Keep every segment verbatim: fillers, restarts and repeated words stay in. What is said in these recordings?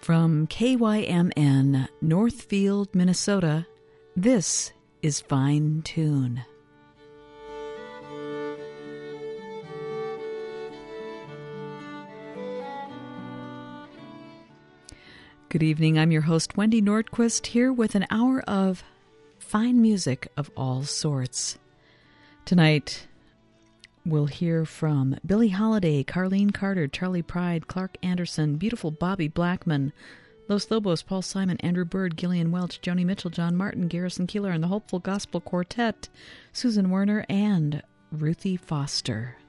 From K Y M N, Northfield, Minnesota, this is Fine Tune. Good evening, I'm your host, Wendy Nordquist, here with an hour of fine music of all sorts. Tonight, we'll hear from Billie Holiday, Carlene Carter, Charlie Pride, Clark Anderson, beautiful Bobby Blackman, Los Lobos, Paul Simon, Andrew Bird, Gillian Welch, Joni Mitchell, John Martin, Garrison Keillor, and the Hopeful Gospel Quartet, Susan Werner, and Ruthie Foster.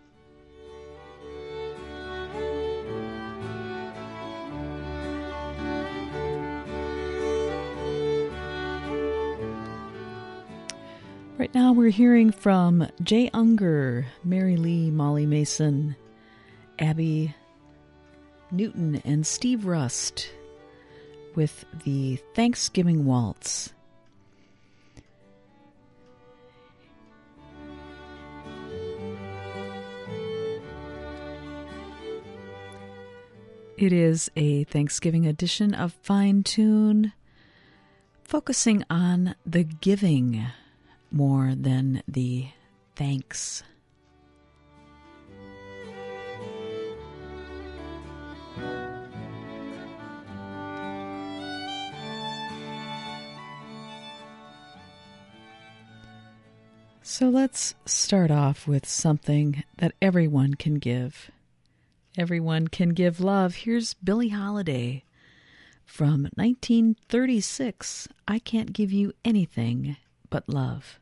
Right now we're hearing from Jay Unger, Mary Lee, Molly Mason, Abby Newton, and Steve Rust with the Thanksgiving Waltz. It is a Thanksgiving edition of Fine Tune, focusing on the giving more than the thanks. So let's start off with something that everyone can give. Everyone can give love. Here's Billie Holiday from nineteen thirty-six. I Can't Give You Anything But Love.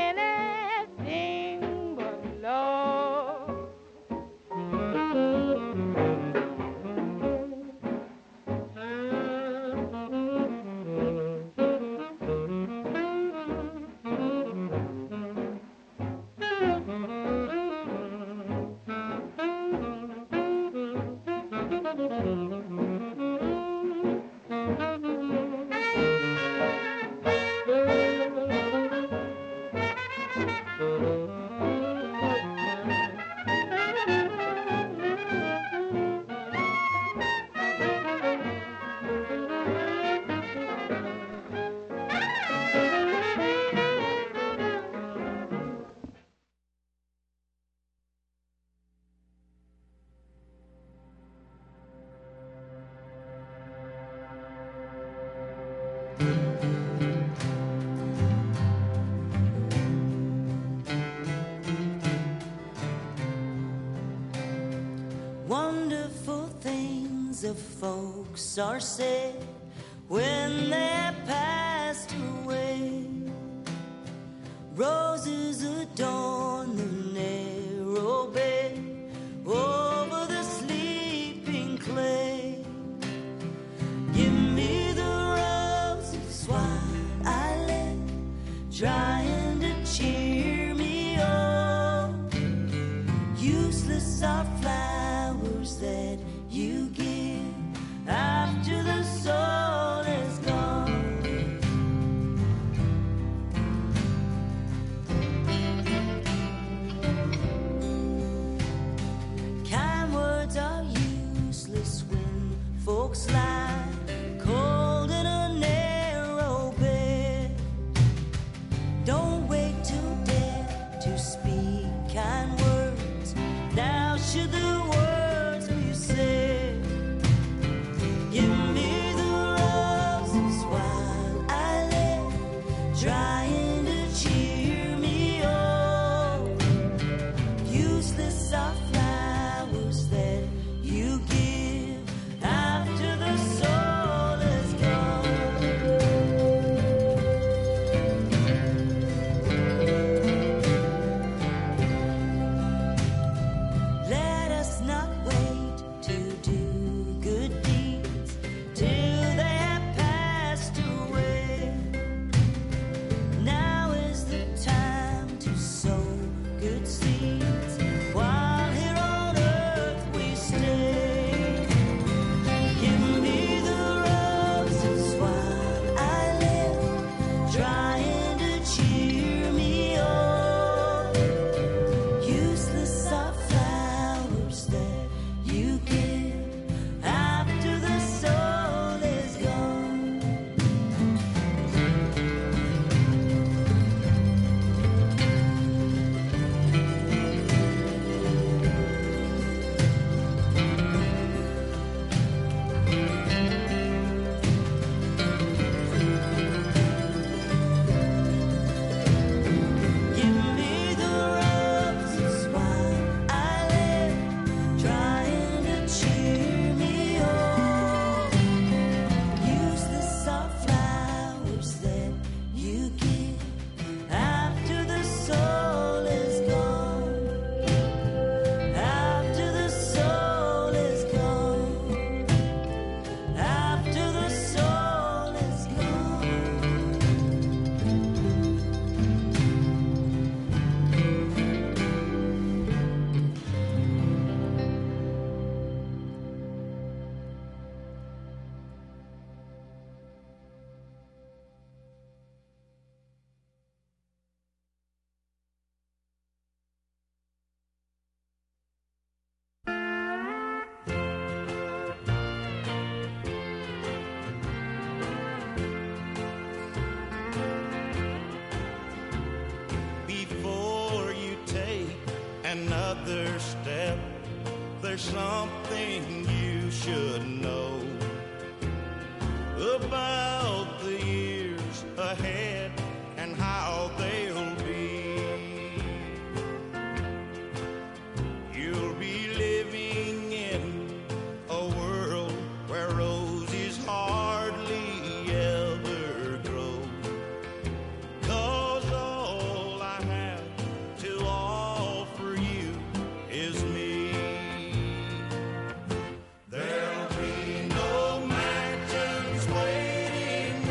Love. Wonderful things of folks are said when they're passed away. Roses adorn the narrow bed over the sleeping clay. Give me the roses while I live, trying to cheer me on. Useless are flowers that you give after the soul is gone. Kind words are useless when folks lie cold in a narrow bed. Don't wait till death to speak kind words. Now should the words be said. Give me the roses while I live, trying to cheer me on. Useless are flowers that you give after the soul is gone. Let us not wait to do good deeds till they have passed away. Now is the time to sow good seeds while here on earth we stay. Give me the roses while I live, trying to cheer me on. Useless are flowers that you give after the soul is gone. Give me the roses while I live, trying to cheer me on. Useless are flowers that you give after the soul is gone. After the soul is gone. After the soul is gone. Before you take another step, there's something you should know about the years ahead and how they'll be. You'll be living in a world where roses hardly ever grow. 'Cause all I have to offer you is me. There'll be no mansions waiting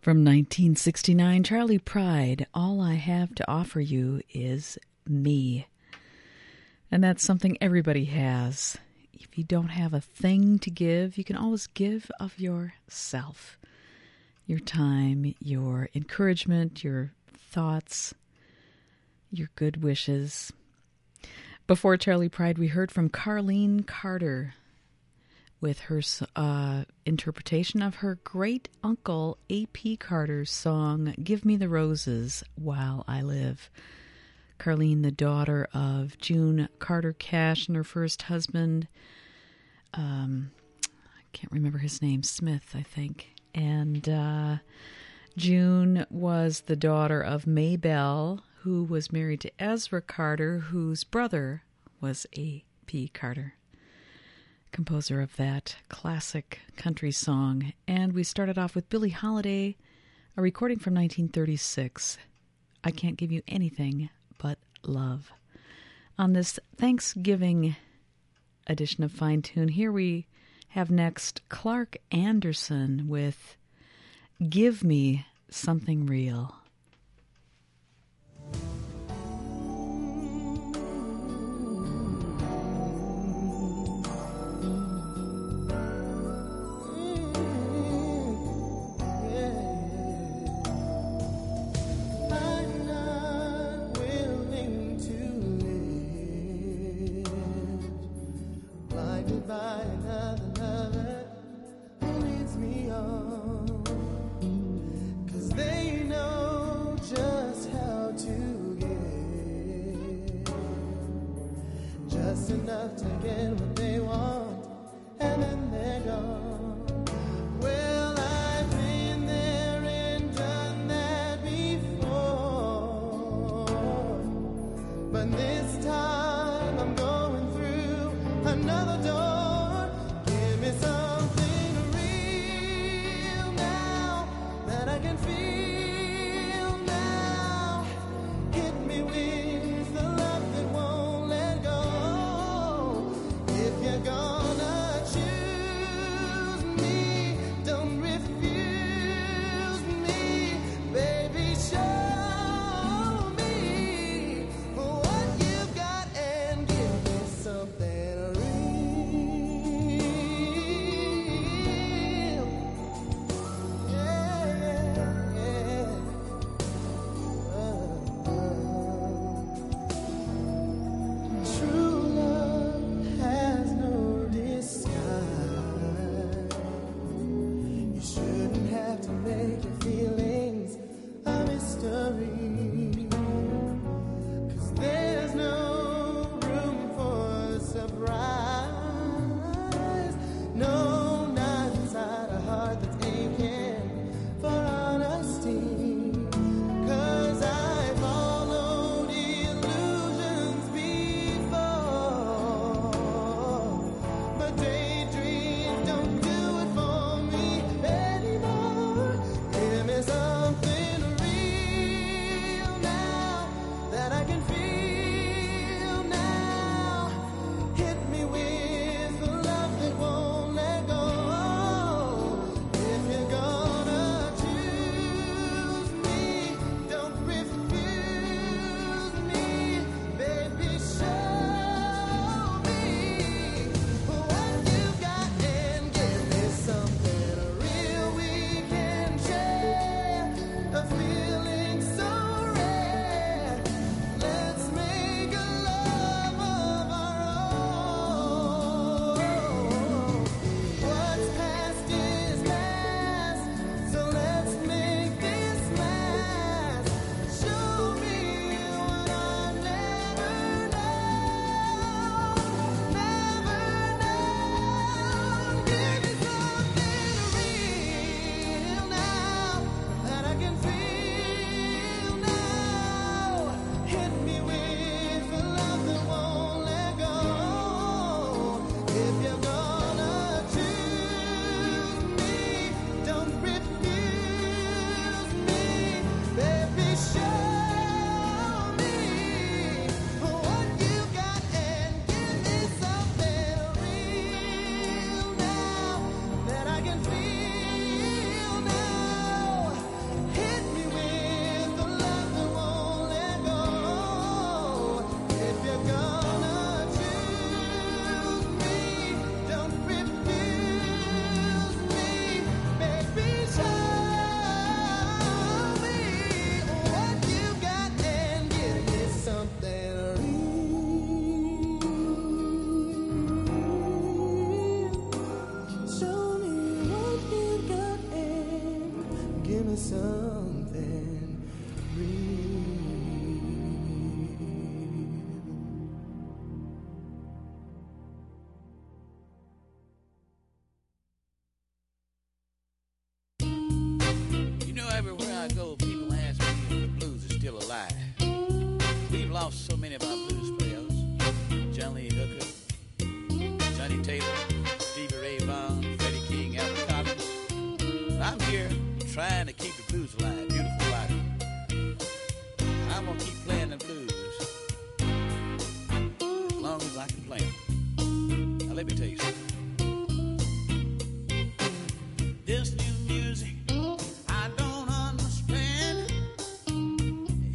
From nineteen sixty-nine, Charlie Pride, All I Have to Offer You Is Me. And that's something everybody has. If you don't have a thing to give, you can always give of yourself. Your time, your encouragement, your thoughts, your good wishes. Before Charlie Pride, we heard from Carlene Carter with her uh, interpretation of her great uncle A P Carter's song, Give Me the Roses While I Live. Carlene, the daughter of June Carter Cash and her first husband, um, I can't remember his name, Smith, I think. And uh, June was the daughter of Maybelle, who was married to Ezra Carter, whose brother was A P Carter, composer of that classic country song. And we started off with Billie Holiday, a recording from nineteen thirty-six, I Can't Give You Anything But Love. On this Thanksgiving edition of Fine Tune, here we have next Clark Anderson with Give Me Something Real. Enough to get what they want, and then they're gone. Well, I've been there and done that before, but this time I'm going through another door. Give me something real now that I can feel now. Hit me with the love that won't let go. If you're gonna choose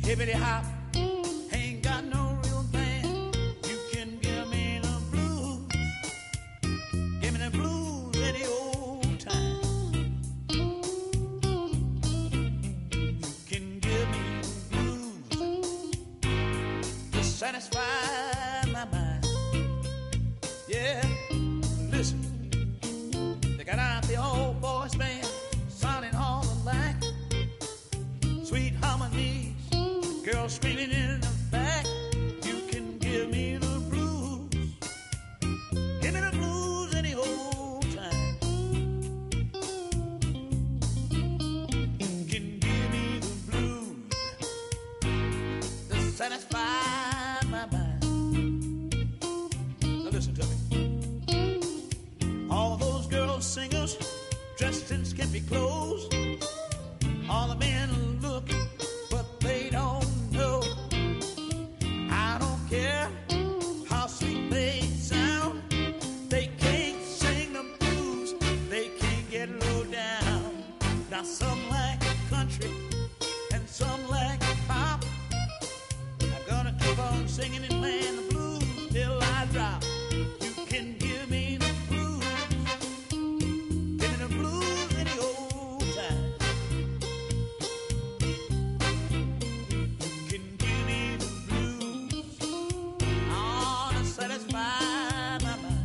hippity hop, ain't got no real band. You can give me the blues, give me the blues in the old time. You can give me the blues to satisfy my mind. Yeah, listen, they got out the old boys band, sounding all alike, sweet harmonies, girls screaming in the back. You can give me the blues, give me the blues in the old time. You can give me the blues to satisfy my mind. Now listen to me. All those girls singers dressed in skimpy clothes, all the men look, but they don't know. I don't care how sweet they sound, they can't sing the blues, they can't get low down. Now some like country and some like pop. I'm gonna keep on singing and playing the blues till I drop. You can give me the blues, give me the blues in the old time. You can give me the blues, all to satisfy my mind.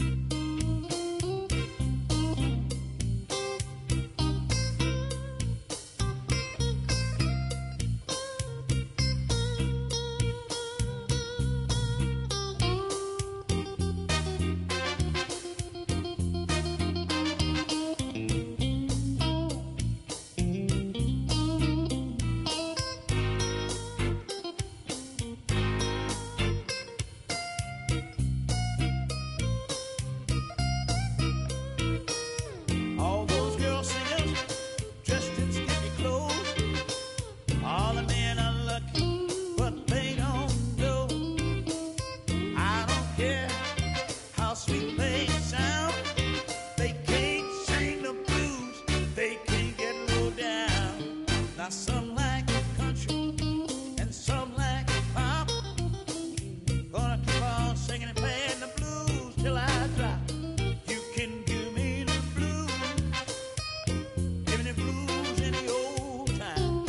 All those girls singers dressed in skimpy clothes, all the men are lucky, but they don't know. I don't care how sweet they sound, they can't sing the blues, they can't get low down. Now some like country and some like pop. Gonna keep on singing and playing the blues till I drop. You can give me the blues, give me the blues in the old time.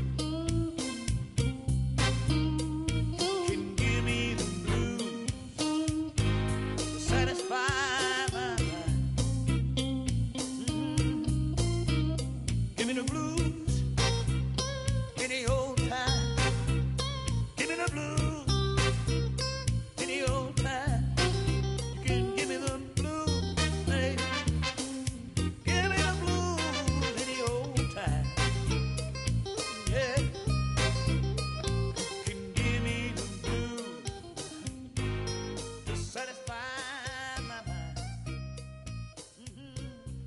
You can give me the blues to satisfy my mind. Mhm. Give me the blues in the old time. Give me the blues in the old time. You can give me the blues, baby. Give me the blues in the old time. Yeah. You can give me the blues to satisfy my mind. Mhm.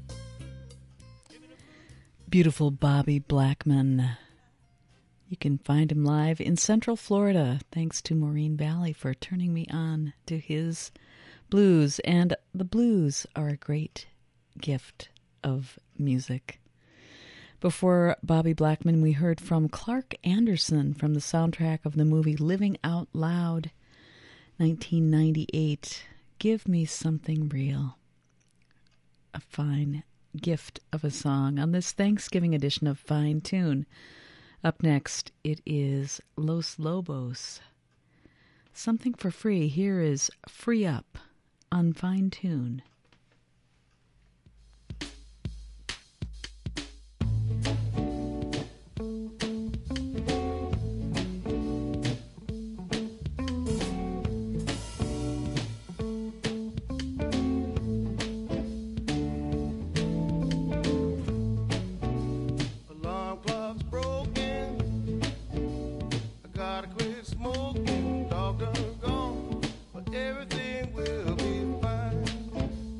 Beautiful Bobby Blackman. You can find him live in Central Florida. Thanks to Maureen Valley for turning me on to his blues. And the blues are a great gift of music. Before Bobby Blackman, we heard from Clark Anderson from the soundtrack of the movie Living Out Loud, nineteen ninety-eight. Give Me Something Real. A fine gift of a song on this Thanksgiving edition of Fine Tune. Up next, it is Los Lobos. Something for free. Here is Free Up on Fine Tune. Alarm clock's broken. I gotta quit smoking. Doctor gone, but everything will be fine.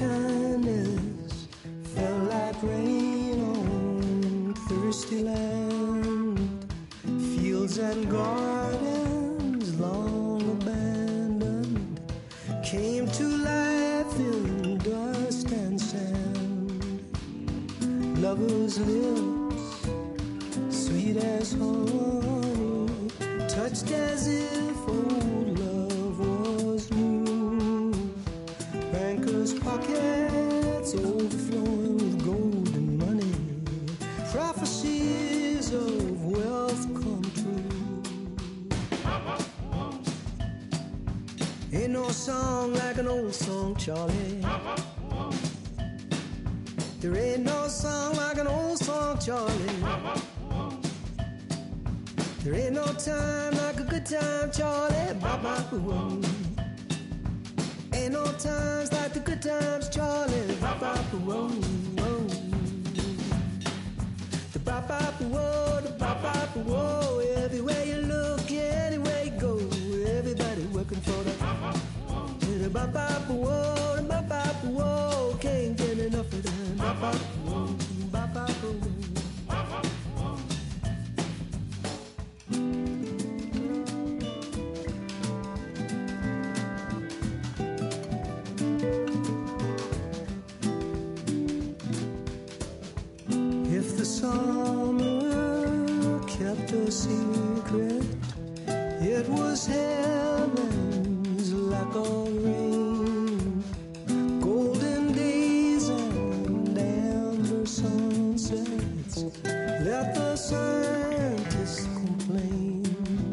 kindness fell like rain on thirsty land. Fields and gardens long abandoned came to life in dust and sand. Lovers' lips, sweet as honey, touched as if old love was new. Bankers' pockets overflowing with gold and money, prophecies of wealth come true. Ain't no song like an old song, Charlie. There ain't no song like an old song, Charlie. There ain't no time like a good time, Charlie. Ba-ba-boo-oh. Ain't no times like the good times, Charlie. Ba-ba-boo-oh. The ba-ba-boo-oh, the ba-ba-boo-oh. Everywhere you look, anywhere you go, everybody working for the the ba-ba-boo-oh, the ba-ba-boo-oh. Can't get enough of that. Ba-ba-boo-oh, ba-ba-boo-oh. If the summer kept a secret, it was heaven's lack of rain. Golden days and amber sunsets, let the scientists complain.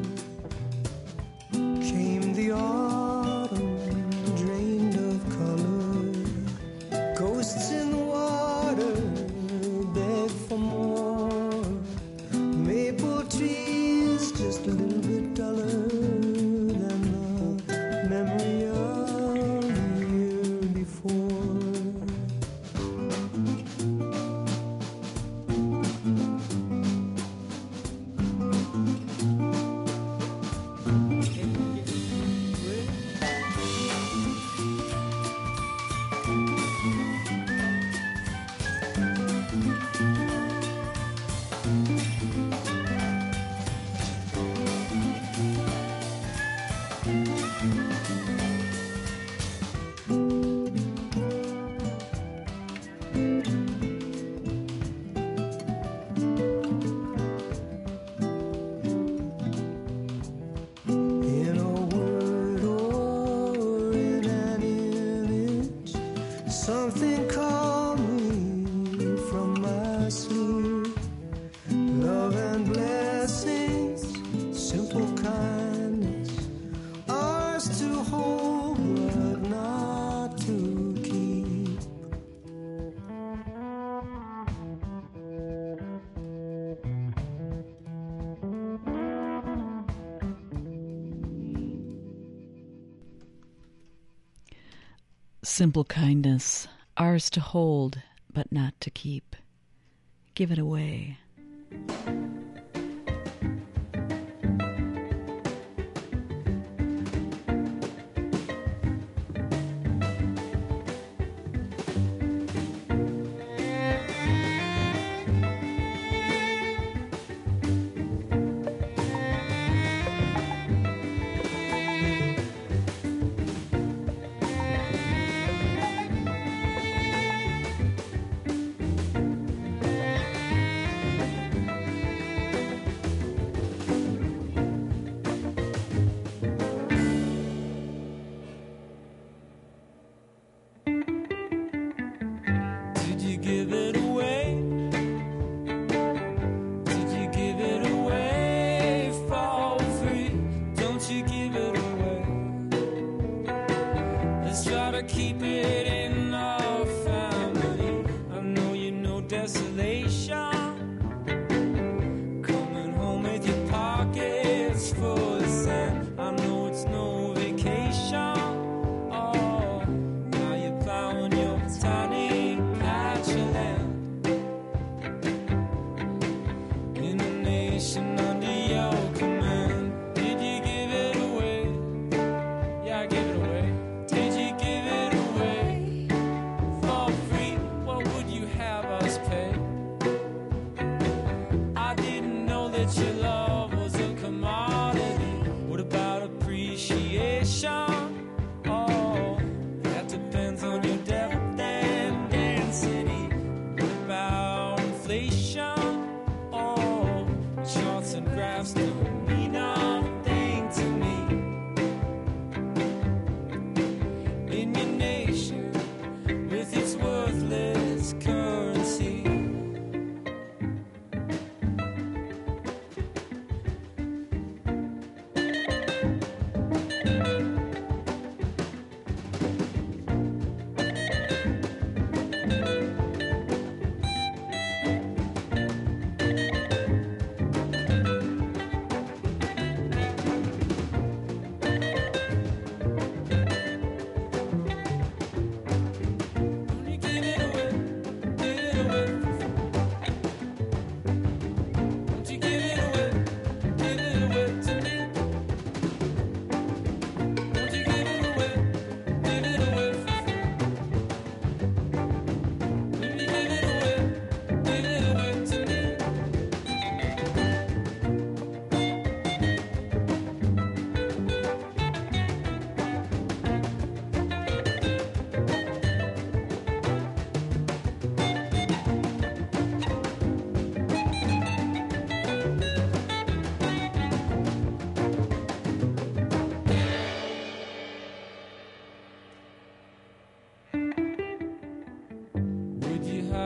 Came the autumn, drained of color, ghosts in the water beg for more. Maple trees just a little bit duller than the memory of the year before. In a word or in an image, something called me from my sleep. Love and blessings, simple kindness, ours to hold but not to keep. Simple kindness, ours to hold, but not to keep. Give it away. Did you give it away? Did you give it away for free? Don't you give it away? Let's try to keep it in our family. I know you know desolation, coming home with your pockets full of sand. I know it's no vacation. Oh, now you're plowing your tiny patch of land in a nation under your command. Did you give it away? Yeah, give it away. Did you give it away?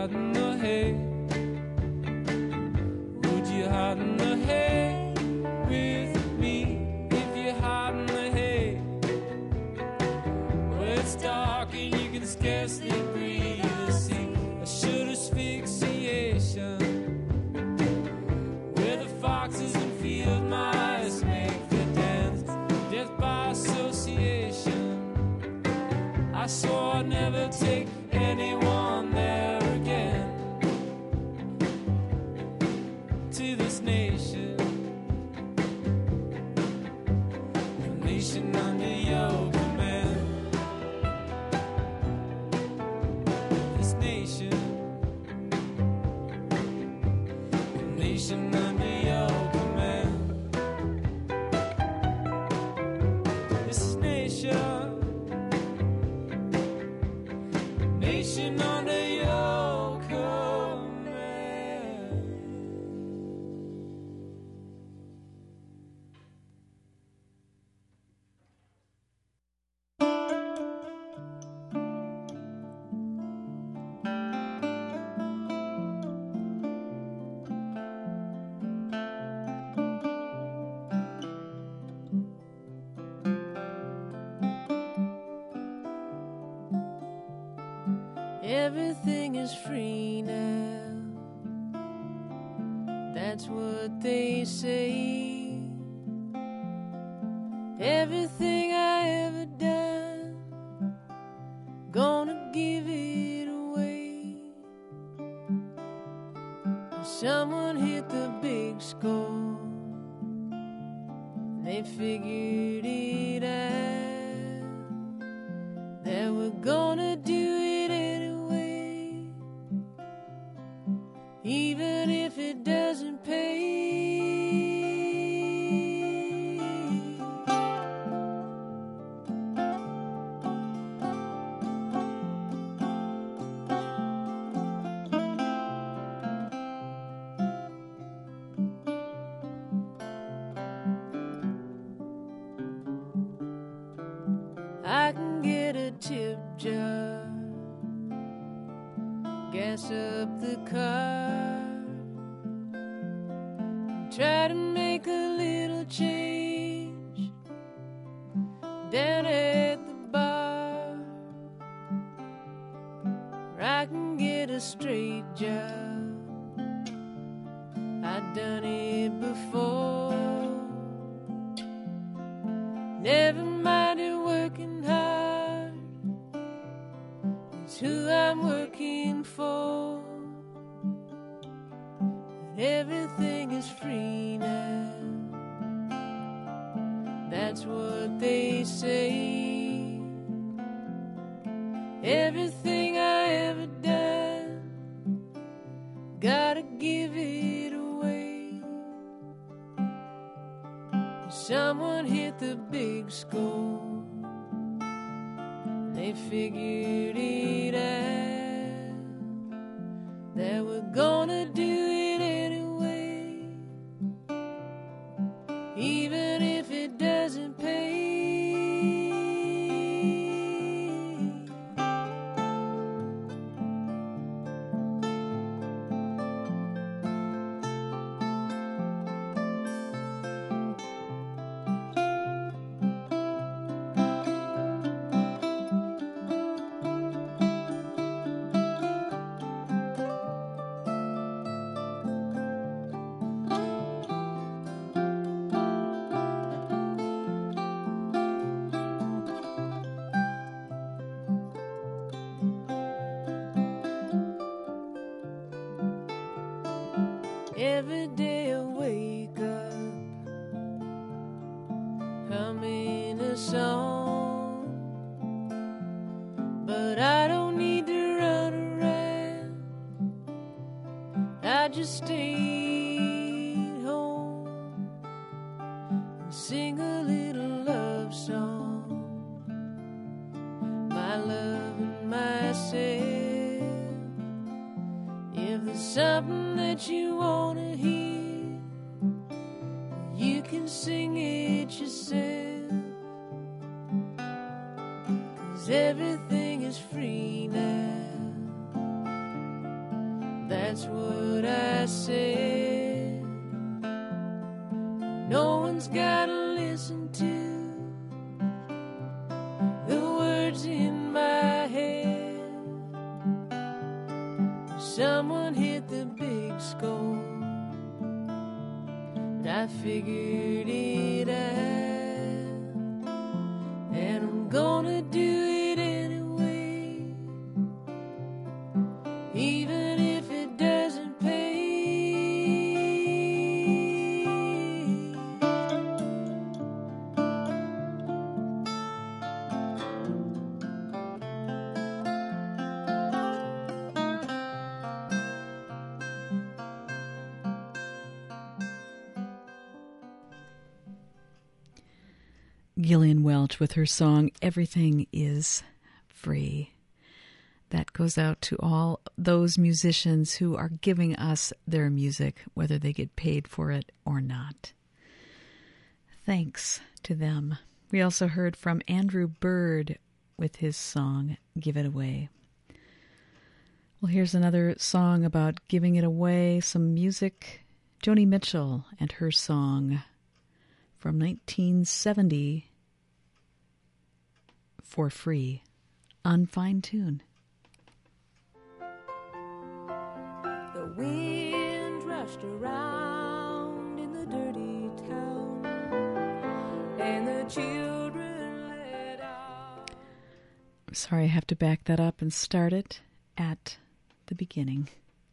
hide in the hay? Would you hide in the hay with me if you hide in the hay? Well, it's dark and you can scarcely breathe. You see, a should asphyxiation where the foxes and field mice make their dance. Death by association. I swore I'd never take anyone there again. To this nation, a nation under your command. This nation, a nation under your command. This nation, nation under your command. Everything is free now. That's what they say. Everything I ever done, gonna give it away. Someone hit the big score. They figured it out. They were gonna do it anyway, even if it doesn't pay. I can get a tip jar, gas up the car, try to make a little change down at the bar. Or I can get a straight job, I've done it before. Never minded working hard, it's who I'm working for. But everything is free now, that's what they say. Everything I ever done, gotta give it away. Someone hit the big score. They figured it out. They were gonna do it anyway, even if it doesn't pay. Every day I wake up humming a song, but I don't need to run around. I just stay home and sing a little love song, my love and myself. If there's something that you wanna hear, you can sing it yourself. 'Cause everything is free now, That's what I said. No one's gotta listen to the words in my head. Someone hit the big score, but I figured it out, and I'm gonna do it anyway, even if it doesn't pay. Gillian Welch with her song Everything is Free. That goes out to all those musicians who are giving us their music, whether they get paid for it or not. Thanks to them. We also heard from Andrew Bird with his song Give It Away. Well, here's another song about giving it away, some music. Joni Mitchell and her song from nineteen seventy, For Free, on Fine Tune. The wind rushed around in the dirty town, and the children let out. I'm sorry, I have to back that up and start it at the beginning.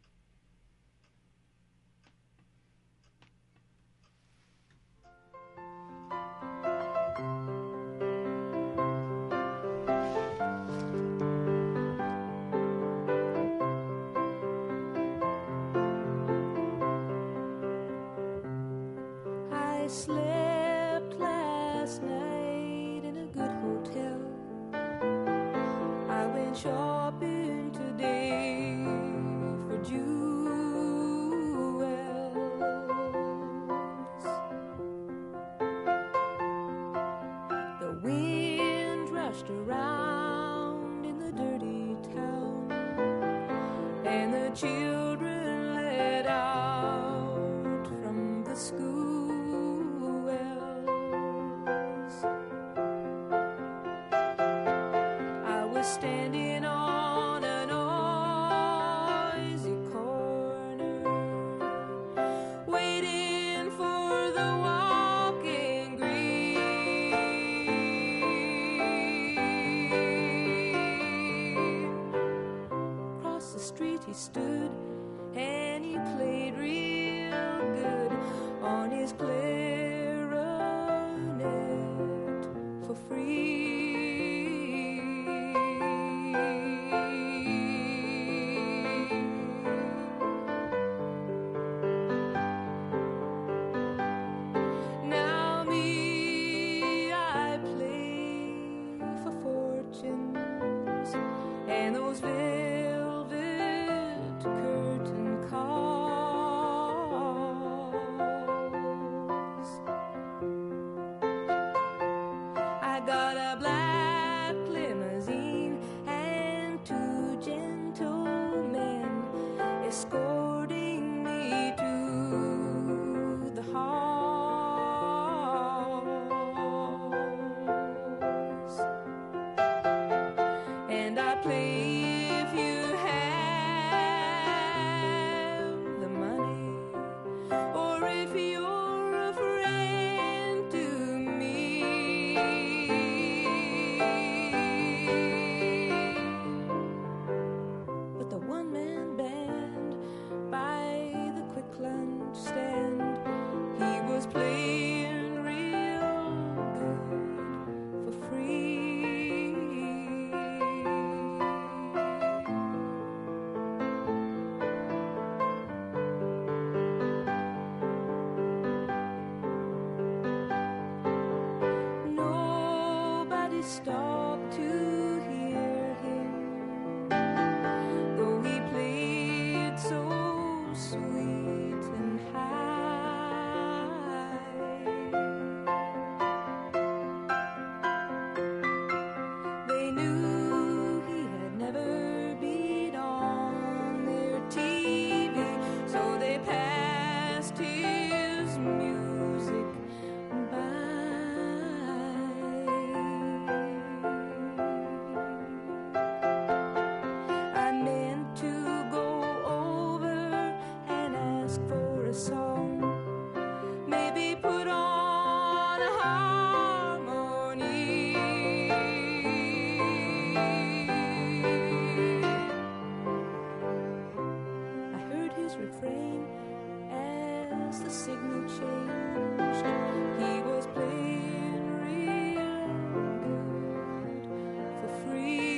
I slept last night in a good hotel. I went shopping today for jewels. The wind rushed around in the dirty town, and the children let out from the school. I was standing on a noisy corner, waiting for the walking green. Across the street he stood, and he played real good on his clarinet for free. Now me, I play for fortunes and those velvet curtain calls. I got a black limousine and two gentlemen escorting me to the halls. And I play if you have the money, or if you're a friend to me. But the one-man band by the quick lunch stand, he was playing real good for free. changed. He was playing real good for free.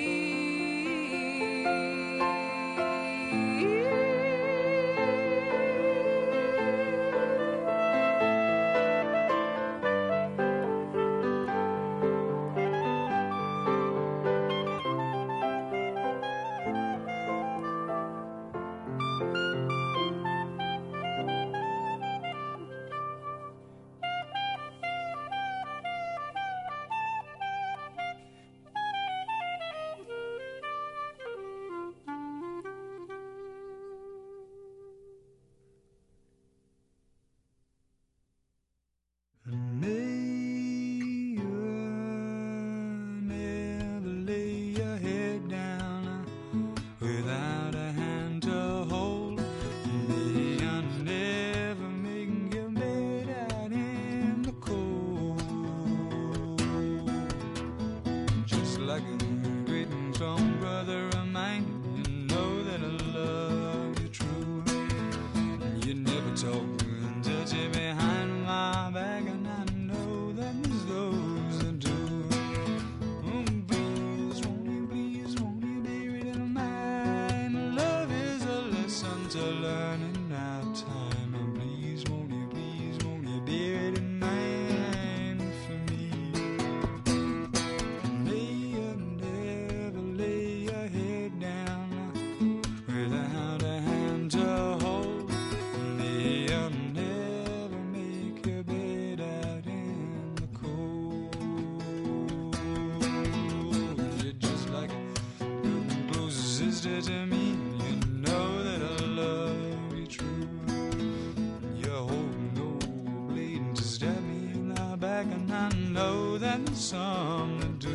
May you never lay your head down without a hand to hold. May you never make your bed out in the cold. Just like a great and strong brother of mine, you know that I love you true. You never talk and touch it behind my back, and I know that there's those that do. Oh, please, won't you, please, won't you be ready to mine? Love is a lesson to learn in our time. And please, won't you, please, won't you be ready to mine for me? May you never lay your head down without a hand to hold. May you never make your bed out in the cold. You're just like a good and close sister to me. You know that I love you true. You're holding no blade to stab me in the back, and I know that there's some to do.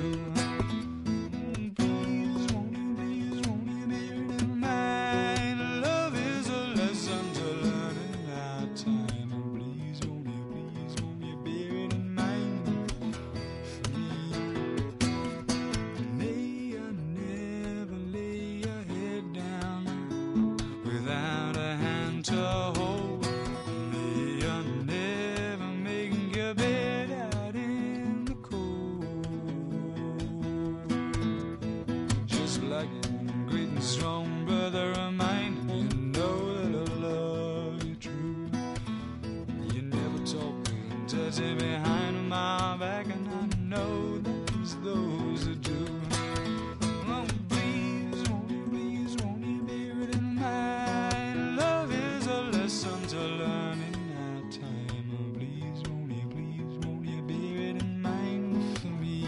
Please, won't you, please, won't you be ready to mine? Love is a lesson to learn in our time. And please, won't you, please, won't you be ready to mine for me? May you never lay your head down without a hand to hold. May you never make your bed out in the cold. Just like a great and strong brother of mine, you know that I love you true. You never talk and touch it behind my back, and I know that there's those that do. Oh, please, won't you, please, won't you be ready to mine? Love is a lesson to learn in our time. Oh, please, won't you, please, won't you be ready to mine for me?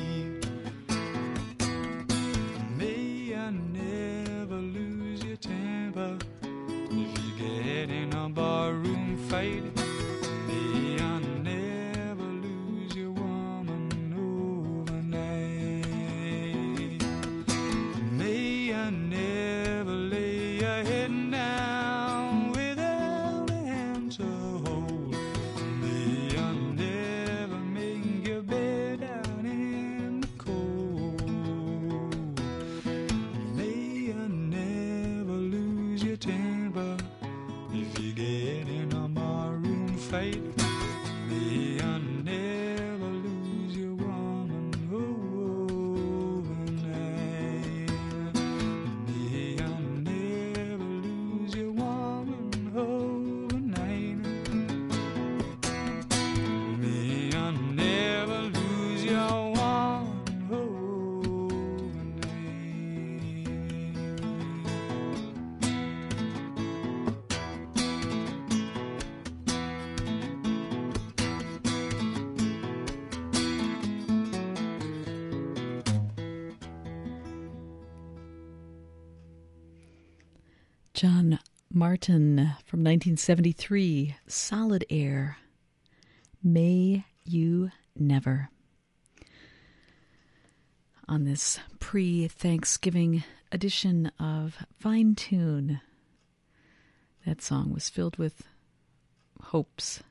May you never lose your temper if you get in a barroom fight. May you never lose your woman overnight. May you never lay your head down without a hand to hold. May you never make your bed out in the cold. May you never lose your temper if you get in a barroom fight. May you never lose your woman overnight. May you never lose your woman overnight. May you never lose your woman overnight. John Martin from nineteen seventy-three, Solid Air, May You Never. On this pre-Thanksgiving edition of Fine Tune, that song was filled with hopes.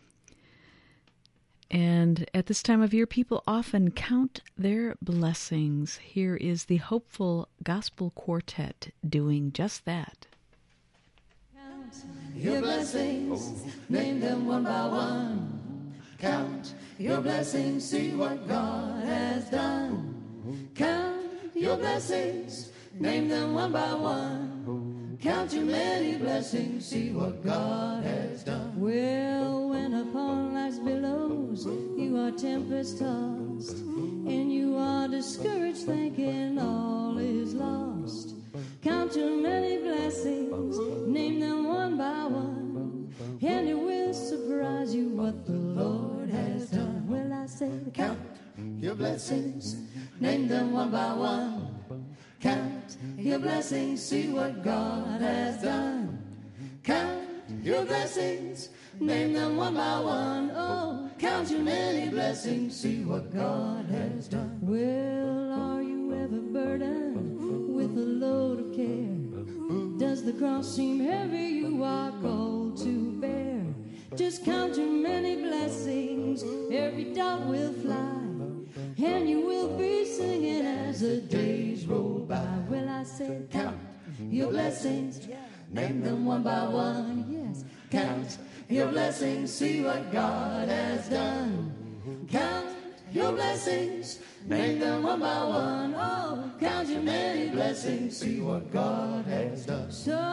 And at this time of year, people often count their blessings. Here is the Hopeful Gospel Quartet doing just that. Counting your blessings, name them one by one. Count your blessings, see what God has done. Count your blessings, name them one by one. Count your many blessings, see what God has done. Well, when upon life's billows you are tempest tossed, and you are discouraged thinking all is lost, count your many blessings, name them one by one, and it will surprise you what the Lord has done. Well, I say, Count your blessings, name them one by one. Count your blessings, see what God has done. Count your blessings, name them one by one. Oh, count your many blessings, see what God has done. well, are you ever burdened with a load of care? Does the cross seem heavy you are called to bear? Just count your many blessings, every doubt will fly, and you will be singing as the days roll by. Well, I said, Count your blessings, name them one by one. yes, Count your blessings, see what God has done. Count your blessings, name them one by one. Oh, count your many blessings, see what God has done.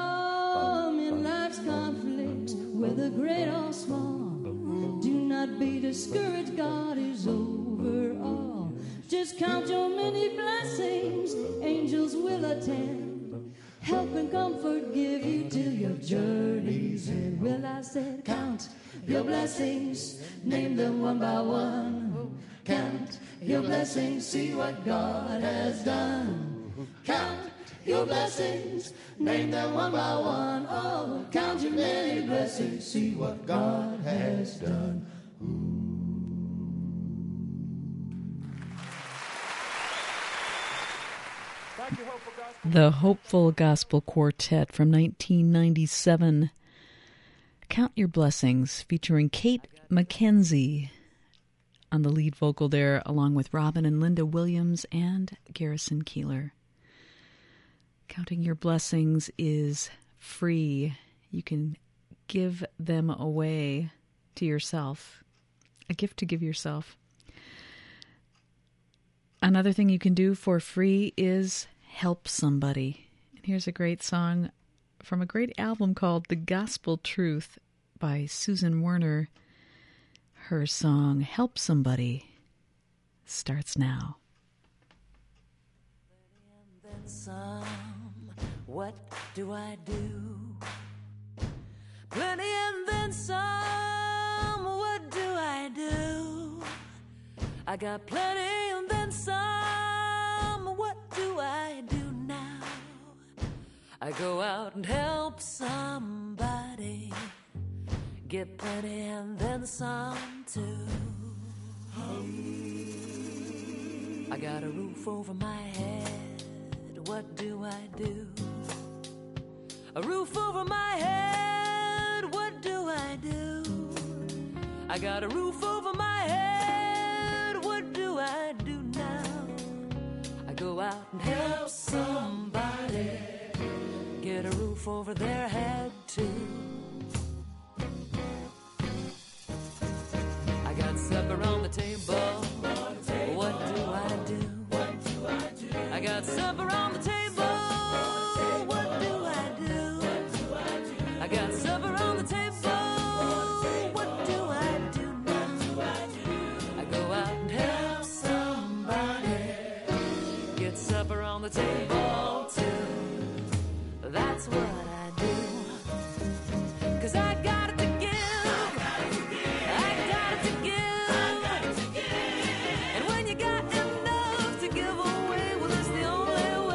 some in life's conflict, whether great or small, do not be discouraged, God is over all. Just count your many blessings, angels will attend, help and comfort give you till your journey's end. Well, I said, Count your blessings, name them one by one. Count your blessings, see what God has done. Count your blessings, name them one by one. Oh, count your many blessings, see what God has done. The Hopeful Gospel Quartet from nineteen ninety-seven. Count Your Blessings, featuring Kate McKenzie on the lead vocal there, along with Robin and Linda Williams and Garrison Keillor. Counting Your Blessings is free. You can give them away to yourself, a gift to give yourself. Another thing you can do for free is help somebody. And here's a great song from a great album called The Gospel Truth by Susan Werner. Her song, Help Somebody, starts now. And then some, what do I do? Plenty and then some, what do I do? I got plenty and then some, what do I do now? I go out and help somebody, get plenty and then some too. I got a roof over my head, what do I do? A roof over my head, what do I do? I got a roof over my head, what do I do now? I go out and help somebody, get a roof over their head too. I got supper on the table, what do I do? I got supper on the table, what do I do? I got supper on the table, what do I do now? I go out and help somebody, get supper on the table too. That's what I do, 'cause I got it to give. I got it to give. And when you got enough to give away, well, it's the only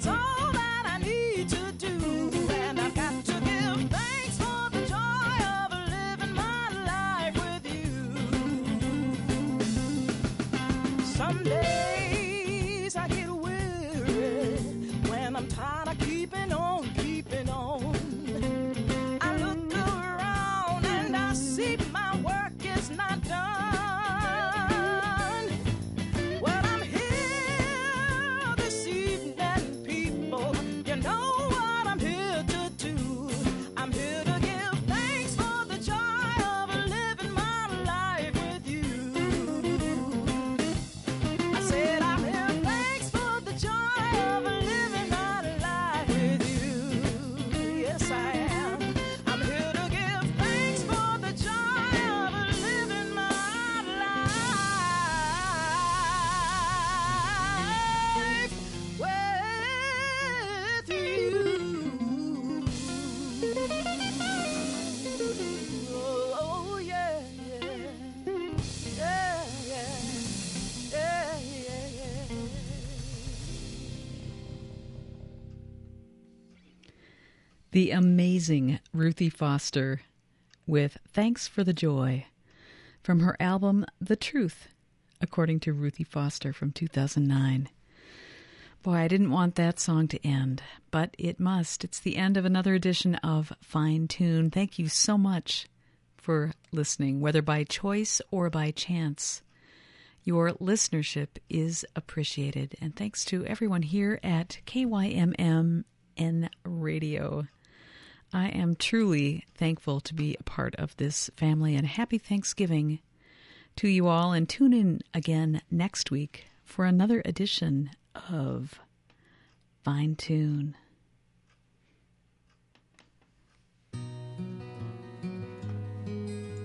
That's all that I need to do. And I've got to give thanks for the joy of living my life with you. Some days I get weary when I'm tired of keeping on, keeping on. I look around and I see my work is not done. Well, I'm here this evening, people. You know what I'm here to do. I'm here to give thanks for the joy of living my life with you. I said I'm here thanks for the joy of living my life with you. Yes, I am. I'm here to give thanks for the joy of living my life with you. Oh, yeah, yeah. Yeah, yeah. Yeah, yeah, yeah. The amazing Ruthie Foster with Thanks for the Joy from her album The Truth, according to Ruthie Foster from two thousand nine. Boy, I didn't want that song to end, but it must. It's the end of another edition of Fine Tune. Thank you so much for listening, whether by choice or by chance. Your listenership is appreciated, and thanks to everyone here at K Y M M N Radio. I am truly thankful to be a part of this family, and happy Thanksgiving to you all, and tune in again next week for another edition of Fine Tune.